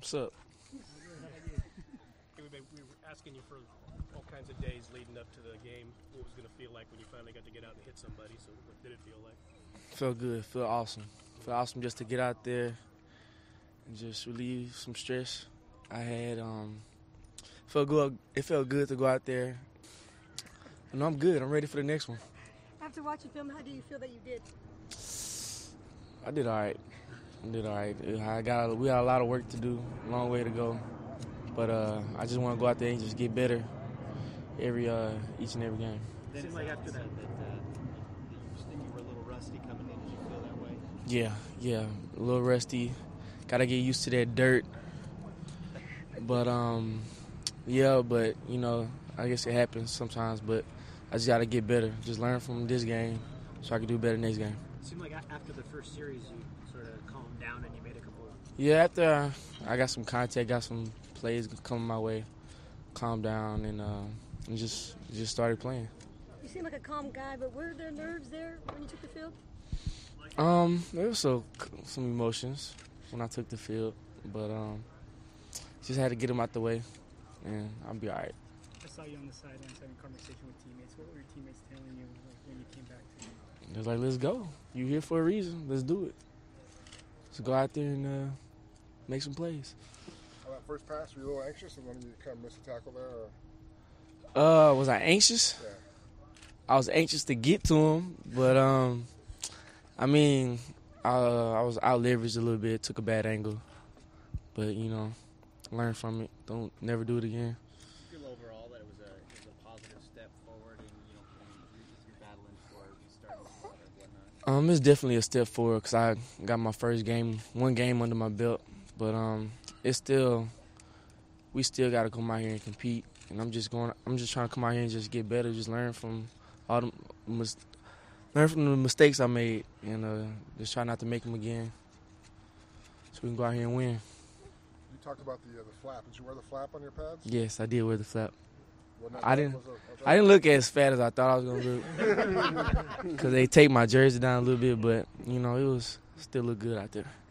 What's up? We were asking you for all kinds of days leading up to the game. What was it going to feel like when you finally got to get out and hit somebody? So what did it feel like? Felt good. Felt awesome. Felt awesome just to get out there and just relieve some stress I had. Felt good. It felt good to go out there. And I'm good. I'm ready for the next one. After watching film, how do you feel that you did? I did all right. We got a lot of work to do, a long way to go. But I just want to go out there and just get better each and every game. It seemed like after that you were a little rusty coming in. Did you feel that way? Yeah, a little rusty. Got to get used to that dirt. But, but, you know, I guess it happens sometimes. But I just got to get better, just learn from this game so I can do better next game. It seemed like after the first series you sort of calmed down and you made a couple. Yeah, after I got some contact, got some plays coming my way, calmed down and just started playing. You seem like a calm guy, but were there nerves there when you took the field? There was some emotions when I took the field, but just had to get them out the way, and I'll be all right. I saw you on the sidelines having a conversation with teammates. What were your teammates telling you when you came back to them? They was like, let's go. You here for a reason. Let's do it. Let's go out there and make some plays. On that first pass, were you a little anxious and then you kind of missed a tackle there? Or? Was I anxious? Yeah. I was anxious to get to him, but I was out leveraged a little bit, took a bad angle, but you know, learn from it. Don't never do it again. Do you feel overall that it was a positive step forward, and you're battling for restarting and whatnot? It's definitely a step forward because I got my first game, one game under my belt, but we still got to come out here and compete. And I'm just trying to come out here and just get better, just learn from the mistakes I made, and just try not to make them again, so we can go out here and win. You talked about the flap. Did you wear the flap on your pads? Yes, I did wear the flap. I didn't look as fat as I thought I was gonna look because they take my jersey down a little bit, but you know it still looked good out there.